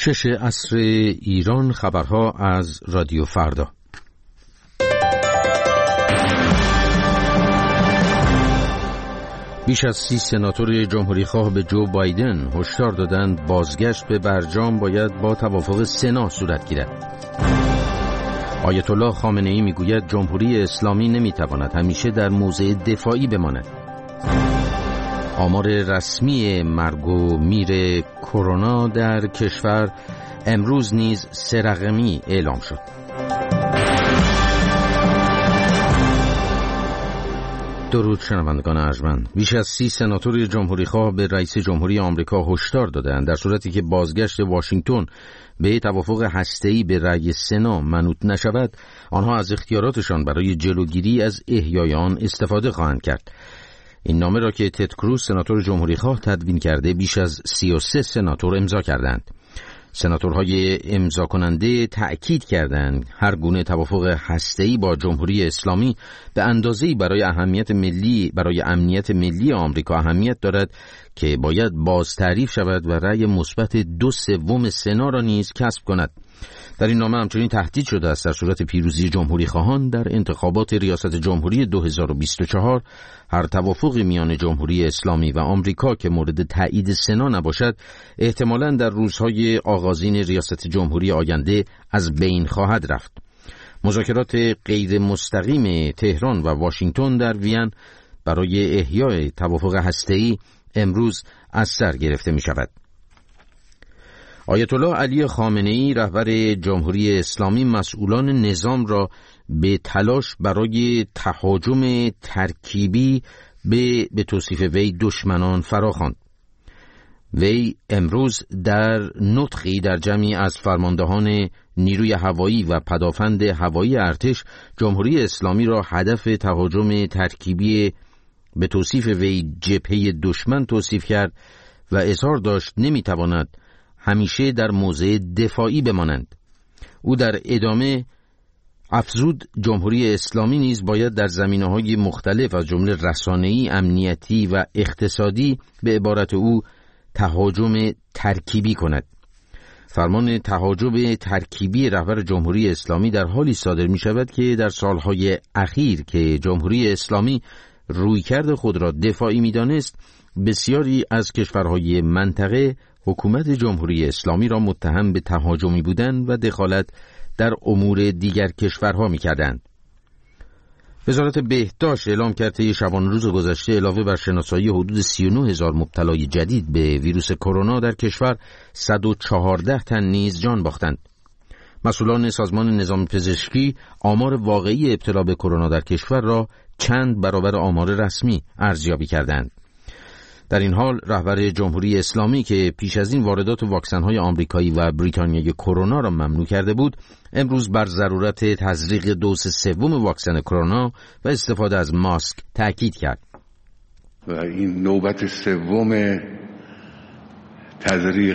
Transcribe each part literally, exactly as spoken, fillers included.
شش عصر ایران، خبرها از رادیو فردا. بیش از سی سناتور جمهوری خواه به جو بایدن هشدار دادند بازگشت به برجام باید با توافق سنا صورت گیرد. آیت الله خامنه ای میگوید جمهوری اسلامی نمیتواند همیشه در موضع دفاعی بماند. آمار رسمی مرگ و میر کرونا در کشور امروز نیز سه رقمی اعلام شد. درود شنوندگان ارجمند. بیش از سی سناتور جمهوری خواه به رئیس جمهوری آمریکا هشدار دادند در صورتی که بازگشت واشنگتن به توافق هسته‌ای به رأی سنا منوط نشود، آنها از اختیاراتشان برای جلوگیری از احیای آن استفاده خواهند کرد. این نامه را که تد کروز سناتور جمهوری خواه تدوین کرده بیش از سی و سه سناتور امضا کردند. سناتورهای امضا کننده تأکید کردند هر گونه توافق هسته‌ای با جمهوری اسلامی به اندازه‌ای برای اهمیت ملی برای امنیت ملی آمریکا اهمیت دارد که باید باز تعریف شود و رأی مثبت دو سوم سنا را نیز کسب کند. در این نامه همچنین تهدید شده است در صورت پیروزی جمهوری خواهان در انتخابات ریاست جمهوری دو هزار و بیست و چهار هر توافقی میان جمهوری اسلامی و آمریکا که مورد تایید سنا نباشد احتمالاً در روزهای آغازین ریاست جمهوری آینده از بین خواهد رفت. مذاکرات غیر مستقیم تهران و واشنگتن در وین برای احیای توافق هسته‌ای امروز از سر گرفته می شود. آیت الله علی خامنه ای رهبر جمهوری اسلامی مسئولان نظام را به تلاش برای تهاجم ترکیبی به به توصیف وی دشمنان فراخواند. وی امروز در نطقی در جمعی از فرماندهان نیروی هوایی و پدافند هوایی ارتش جمهوری اسلامی را هدف تهاجم ترکیبی به توصیف وی جبهه دشمن توصیف کرد و اظهار داشت نمیتواند همیشه در موضع دفاعی بمانند. او در ادامه افزود جمهوری اسلامی نیز باید در زمینه‌های مختلف از جمله رسانه‌ای، امنیتی و اقتصادی به عبارت او تهاجم ترکیبی کند. فرمان تهاجم ترکیبی رهبر جمهوری اسلامی در حالی صادر می شود که در سالهای اخیر که جمهوری اسلامی رویکرد خود را دفاعی می دانست، بسیاری از کشورهای منطقه حکومت جمهوری اسلامی را متهم به تهاجمی بودن و دخالت در امور دیگر کشورها می‌کردند. وزارت بهداشت اعلام کرد که شبانه روز گذشته علاوه بر شناسایی حدود سی و نه هزار مبتلای جدید به ویروس کرونا در کشور صد و چهارده تن نیز جان باختند. مسئولان سازمان نظام پزشکی آمار واقعی ابتلا به کرونا در کشور را چند برابر آمار رسمی ارزیابی کردند. در این حال رهبر جمهوری اسلامی که پیش از این واردات واکسن‌های آمریکایی و بریتانیایی کرونا را ممنوع کرده بود، امروز بر ضرورت تزریق دوز سوم واکسن کرونا و استفاده از ماسک تاکید کرد. و این نوبت سوم تزریق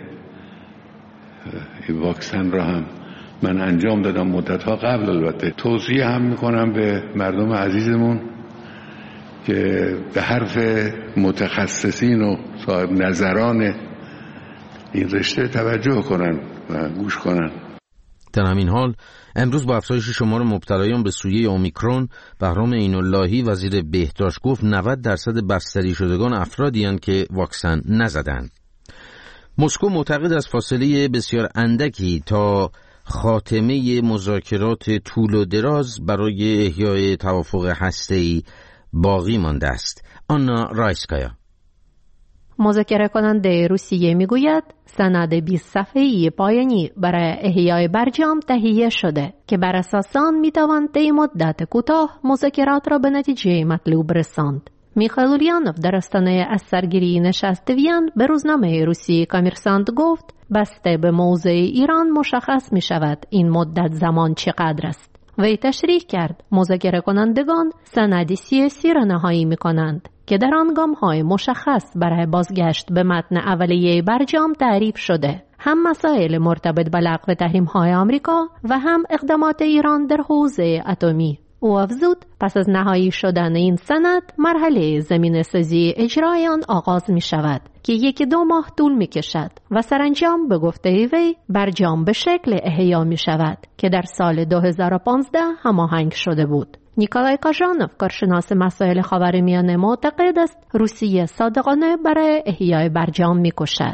این واکسن را هم من انجام دادم مدت‌ها قبل. البته توصیه هم می‌کنم به مردم عزیزمون که به حرف متخصصین و صاحب نظران این رشته توجه کنن و گوش کنن. در همین حال امروز با افزایش شمار مبتلایان به سویه اومیکرون، بهرام عین‌اللهی وزیر بهداشت گفت نود درصد بستری شدگان افرادی هستند که واکسن نزدند. مسکو معتقد است فاصله بسیار اندکی تا خاتمه مذاکرات طول و دراز برای احیای توافق هسته‌ای باقی مانده است. آنا رایسکایا مذاکره کننده روسیه میگوید سند بیست صفحه‌ای پایانی برای احیای برجام تهیه شده که بر اساس آن میتوان طی مدت کوتاه مذاکرات را به نتیجه مطلوب رساند. میخائیل اولیانوف در آستانه از سرگیری نشست وین به روزنامه روسی کامرسانت گفت بسته به موضع ایران مشخص می شود این مدت زمان چقدر است. وی تشریح کرد مذاکره کنندگان سند سیاسی را نهایی می کنند که در آن گام‌های مشخص برای بازگشت به متن اولیه برجام تعریف شده، هم مسائل مرتبط با لغو تحریم‌های آمریکا و هم اقدامات ایران در حوزه اتمی. او افزود پس از نهایی شدن این سند مرحله زمینه سازی اجرای آن آغاز می شود که یکی دو ماه طول می کشد و سرانجام به گفته وی برجام به شکل احیا می شود که در سال دو هزار و پانزده هماهنگ شده بود. نیکولای کاژانوف، کارشناس مسائل خاورمیانه، معتقد است روسیه صادقانه برای احیای برجام می‌کوشد.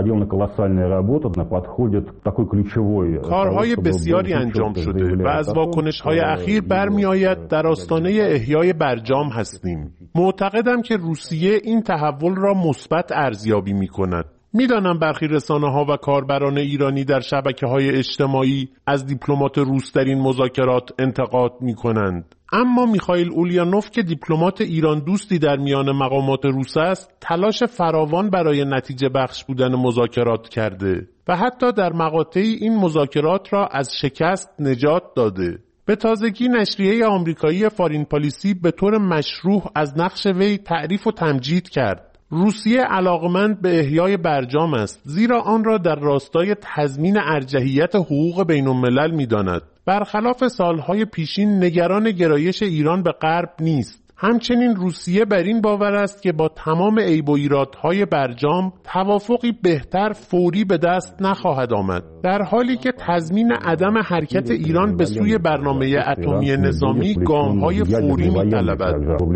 کارهای بسیاری انجام شده و از واکنش‌های اخیر برمی‌آید در آستانه احیای برجام هستیم. معتقدم که روسیه این تحول را مثبت ارزیابی می‌کند. میدانم برخی رسانه‌ها و کاربران ایرانی در شبکه‌های اجتماعی از دیپلمات روس در این مذاکرات انتقاد می‌کنند. اما میخائیل اولیانوف که دیپلمات ایران دوستی در میان مقامات روس است، تلاش فراوان برای نتیجه بخش بودن مذاکرات کرده و حتی در مقاطعی این مذاکرات را از شکست نجات داده. به تازگی نشریه آمریکایی فارین پالیسی به طور مشروح از نقش وی تعریف و تمجید کرد. روسیه علاقمند به احیای برجام است، زیرا آن را در راستای تضمین ارجحیت حقوق بین الملل می‌داند. برخلاف سالهای پیشین نگران گرایش ایران به غرب نیست. همچنین روسیه بر این باور است که با تمام عیب و ایرادهای برجام توافقی بهتر فوری به دست نخواهد آمد، در حالی که تضمین عدم حرکت ایران به سوی برنامه اتمی نظامی گام‌های فوری می‌طلبد.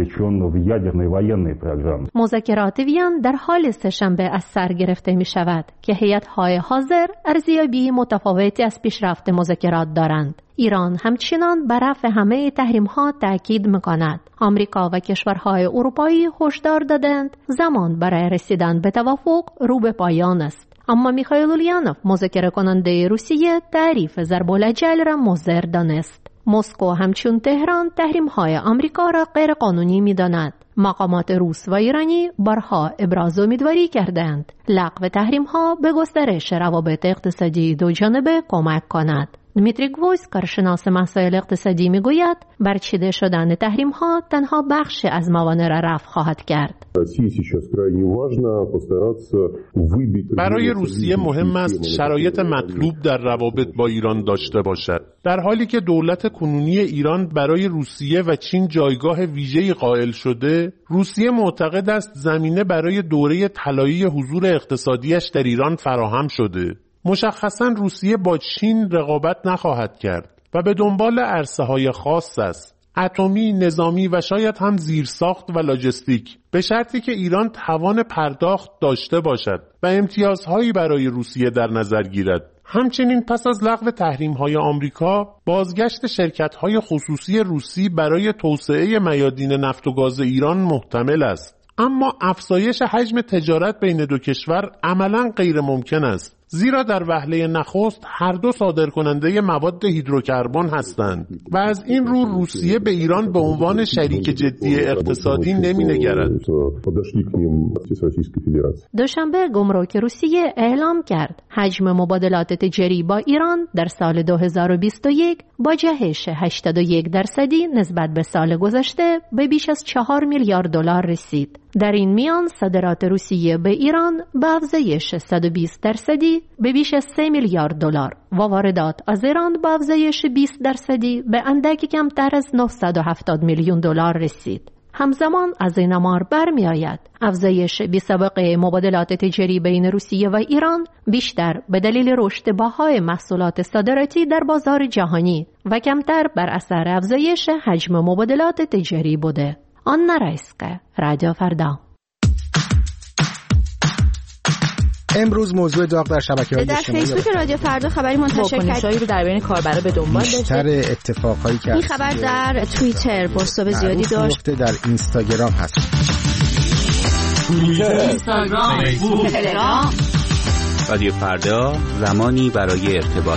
مذاکرات وین در حال سه‌شنبه از سر گرفته می‌شود که هیئت‌های حاضر ارزیابی متفاوتی از پیشرفت مذاکرات دارند. ایران همچنان بر رفع همه تحریم‌ها تأکید می‌کند. آمریکا و کشورهای اروپایی هشدار دادند زمان برای رسیدن به توافق رو به پایان است. اما میخائیل اولیانوف، مذاکره کننده روسیه، تعریف ضرب‌الاجل را مضر دانست. مسکو همچون تهران تحریم‌های آمریکا را غیر قانونی می‌داند. مقامات روس و ایرانی بارها ابراز امیدواری کردند لغو تحریم‌ها به گسترش روابط اقتصادی دو جانبه کمک کند. دمیتری گویز، کارشناس مسائل اقتصادی، میگوید برچیده شدن تحریم‌ها تنها بخش از موانع را رفع خواهد کرد. برای روسیه مهم است شرایط مطلوب در روابط با ایران داشته باشد. در حالی که دولت کنونی ایران برای روسیه و چین جایگاه ویژه‌ای قائل شده، روسیه معتقد است زمینه برای دوره طلایی حضور اقتصادیش در ایران فراهم شده. مشخصاً روسیه با چین رقابت نخواهد کرد و به دنبال عرصه‌های خاص است، اتمی، نظامی و شاید هم زیرساخت و لاجستیک، به شرطی که ایران توان پرداخت داشته باشد و امتیازهایی برای روسیه در نظر گیرد. همچنین پس از لغو تحریم‌های آمریکا، بازگشت شرکت‌های خصوصی روسی برای توسعه میادین نفت و گاز ایران محتمل است. اما افزایش حجم تجارت بین دو کشور عملاً غیر ممکن است، زیرا در وهله نخست هر دو صادرکننده مواد هیدروکربن هستند و از این رو روسیه به ایران به عنوان شریک جدی اقتصادی نمی‌نگرد. دوشنبه گمرک روسیه اعلام کرد حجم مبادلات تجاری با ایران در سال دو هزار و بیست و یک با جهش هشتاد و یک درصدی نسبت به سال گذشته به بیش از چهار میلیارد دلار رسید. در این میان صادرات روسیه به ایران به افزایش صد و بیست درصدی به بیش از سه میلیارد دلار و واردات از ایران به افزایش بیست درصدی به اندکی کمتر از نهصد و هفتاد میلیون دلار رسید. همزمان از این آمار برمی آید افزایش بی‌سابقه مبادلات تجاری بین روسیه و ایران بیشتر به دلیل رشد بهای محصولات صادراتی در بازار جهانی و کمتر بر اثر افزایش حجم مبادلات تجاری بوده. آن رایسکه، رادیو فردا. امروز موضوع داغ در شبکه‌های اجتماعی در فیسبوک رادیو فردا خبری منتشر کرد. واکنش‌هایی رو در بین کاربرا به دنبال داشت. بیشتر اتفاقایی که این خبر در توییتر پست‌های زیادی داشت. در اینستاگرام هست. توییتر، اینستاگرام، فیسبوک، تلگرام. رادیو فردا، زمانی برای ارتباط.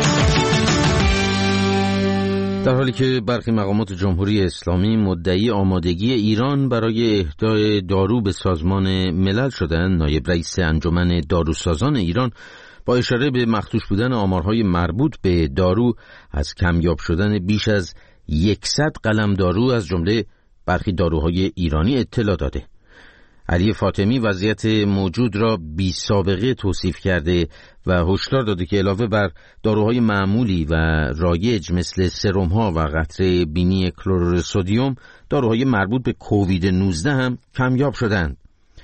در حالی که برخی مقامات جمهوری اسلامی مدعی آمادگی ایران برای اهدای دارو به سازمان ملل شدند، نایب رئیس انجمن داروسازان ایران با اشاره به مخدوش بودن آمارهای مربوط به دارو از کمیاب شدن بیش از صد قلم دارو از جمله برخی داروهای ایرانی اطلاع داده. علی فاطمی وضعیت موجود را بی سابقه توصیف کرده و هشدار داده که علاوه بر داروهای معمولی و رایج مثل سرم‌ها و قطره بینی کلور سدیم، داروهای مربوط به کووید نوزده هم کمیاب شدند.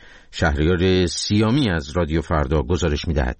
شهریار سیامی از رادیو فردا گزارش می‌دهد.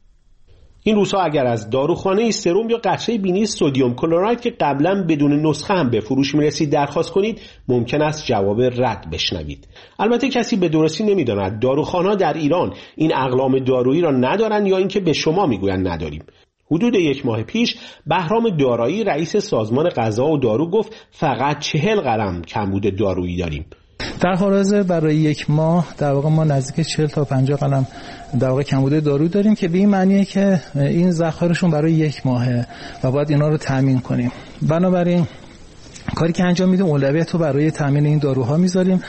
این روزها اگر از داروخانه سرم یا قطره بینی سدیم کلراید که قبلا بدون نسخه هم به فروش میرسید درخواست کنید، ممکن است جواب رد بشنوید. البته کسی به درستی نمیداند داروخانه‌ها در ایران این اقلام دارویی را ندارند یا اینکه به شما میگویند نداریم. حدود یک ماه پیش بهرام دارایی رئیس سازمان غذا و دارو گفت فقط چهل قلم کمبود دارویی داریم. در حال برای یک ماه در واقع ما نزدیک چهل تا پنجاه قلم در واقع کمبود دارو داریم که به این معنیه که این ذخایرشون برای یک ماهه و باید اینا رو تامین کنیم. بنابراین کاری که انجام میدیم اولویت رو برای تامین این داروها میذاریم.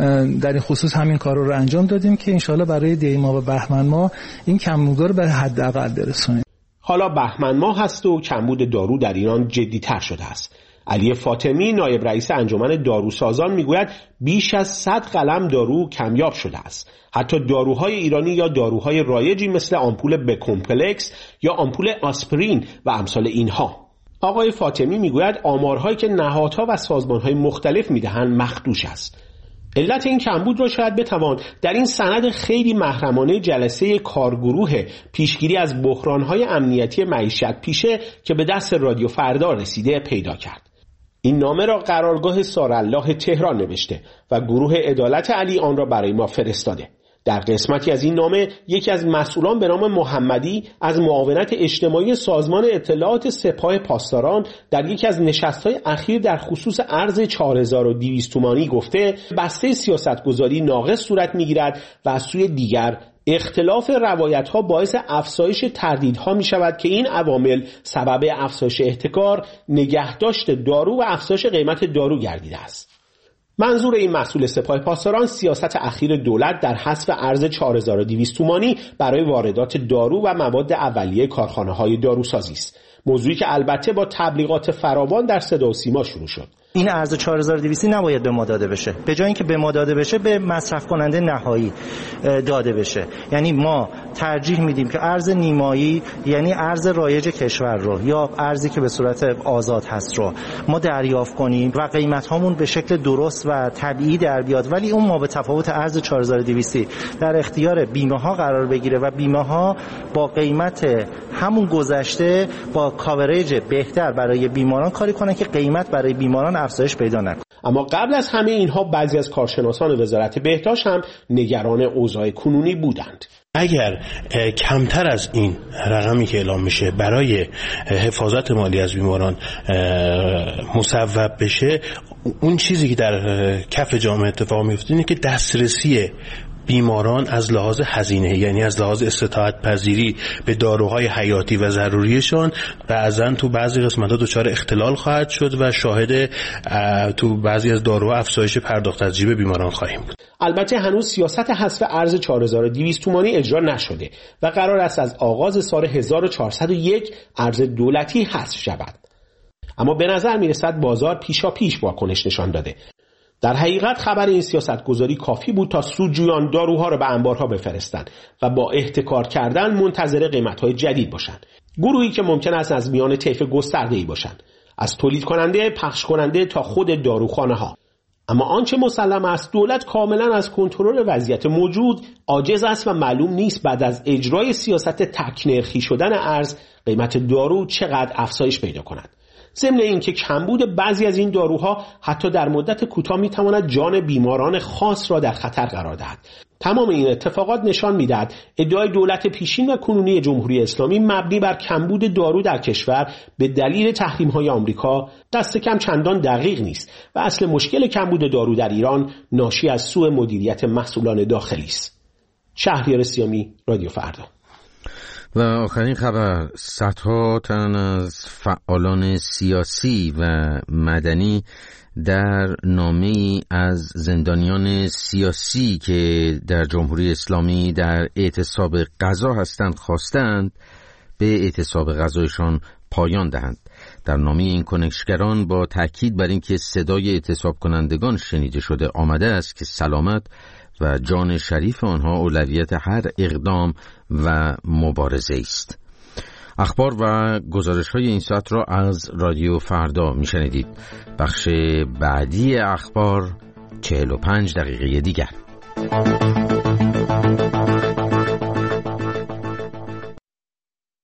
در این خصوص همین کار رو انجام دادیم که انشالله برای دی ماه و بهمن ماه این کمبود رو به حداقل برسونیم. حالا بهمن ماه هست و کمبود دارو در ایران جدی‌تر شده است. علی فاطمی نایب رئیس انجمن داروسازان میگوید بیش از صد قلم دارو کمیاب شده است. حتی داروهای ایرانی یا داروهای رایجی مثل آمپول بکمپلکس یا آمپول آسپرین و امثال اینها. آقای فاطمی میگوید آمارهایی که نهادها و سازمانهای مختلف میدهند مخدوش است. علت این کمبود را شاید بتوان در این سند خیلی محرمانه جلسه کارگروه پیشگیری از بحرانهای امنیتی معیشت پیشه که به دست رادیو فردا رسیده پیدا کرد. این نامه را قرارگاه سارالله تهران نوشته و گروه عدالت علی آن را برای ما فرستاده. در قسمتی از این نامه یکی از مسئولان به نام محمدی از معاونت اجتماعی سازمان اطلاعات سپاه پاسداران در یکی از نشست‌های اخیر در خصوص ارز چهار هزار و دویست تومانی گفته بسته سیاستگذاری ناقص صورت می‌گیرد و از سوی دیگر اختلاف روایت‌ها باعث افزایش تردیدها می‌شود که این عوامل سبب افزایش احتکار، نگهداشت دارو و افزایش قیمت دارو گردیده است. منظور این مسئول سپاه پاسداران سیاست اخیر دولت در حذف ارز چهار هزار و دویست تومانی برای واردات دارو و مواد اولیه کارخانه‌های داروسازی است. موضوعی که البته با تبلیغات فراوان در صدا و سیما شروع شد. این ارز چهار هزار و دویست نباید به ما داده بشه. به جای اینکه به ما داده بشه به مصرف کننده نهایی داده بشه. یعنی ما ترجیح میدیم که ارز نیمایی، یعنی ارز رایج کشور رو یا ارزی که به صورت آزاد هست رو ما دریافت کنیم و قیمت هامون به شکل درست و طبیعی در بیاد، ولی اون ما به تفاوت ارز چهار هزار و دویست در اختیار بیمه ها قرار بگیره و بیمه ها با قیمت همون گذشته با کاورج بهتر برای بیماران کاری کنن که قیمت برای بیماران افزایش پیدا نکنه. اما قبل از همه اینها بعضی از کارشناسان وزارت بهداشت هم نگران اوضاع کنونی بودند. اگر کمتر از این رقمی که اعلام میشه برای حفاظت مالی از بیماران مصوب بشه، اون چیزی که در کف جامعه اتفاق میفته اینه که دسترسی بیماران از لحاظ هزینه، یعنی از لحاظ استطاعت پذیری به داروهای حیاتی و ضروریشان بعضن تو بعضی قسمت‌ها دچار اختلال خواهد شد و شاهد تو بعضی از داروها افزایش پرداخت از جیب بیماران خواهیم بود. البته هنوز سیاست حذف ارز چهار هزار و دویست تومانی اجرا نشده و قرار است از آغاز سال هزار و چهارصد و یک ارز دولتی حذف شود. اما به نظر میرسد بازار پیشا پیش واکنش نشان داده. در حقیقت خبر این سیاست گذاری کافی بود تا سودجویان داروها را به انبارها بفرستند و با احتکار کردن منتظر قیمت‌های جدید باشند. گروهی که ممکن است از میان طیف گسترده‌ای باشند، از تولید کننده، پخش کننده تا خود داروخانه‌ها. اما آنچه مسلم است دولت کاملا از کنترل وضعیت موجود عاجز است و معلوم نیست بعد از اجرای سیاست تک‌نرخی شدن ارز قیمت دارو چقدر افزایش پیدا کند. ضمن اینکه کمبود بعضی از این داروها حتی در مدت کوتاه میتواند جان بیماران خاص را در خطر قرار دهد. تمام این اتفاقات نشان میدهد ادعای دولت پیشین و کنونی جمهوری اسلامی مبنی بر کمبود دارو در کشور به دلیل تحریم‌های آمریکا دست کم چندان دقیق نیست و اصل مشکل کمبود دارو در ایران ناشی از سوء مدیریت مسئولان داخلی است. شهریار سیامی، رادیو فردا. و آخرین خبر، صدها تن از فعالان سیاسی و مدنی در نامه‌ای از زندانیان سیاسی که در جمهوری اسلامی در اعتصاب غذا هستند خواستند به اعتصاب غذایشان پایان دهند. در نامه این کنشگران با تاکید بر اینکه صدای اعتصاب کنندگان شنیده شده آمده است که سلامت و جان شریف آنها اولویت هر اقدام و مبارزه است. اخبار و گزارش های این ساعت را از رادیو فردا میشنیدید. بخش بعدی اخبار چهل و پنج دقیقه دیگر.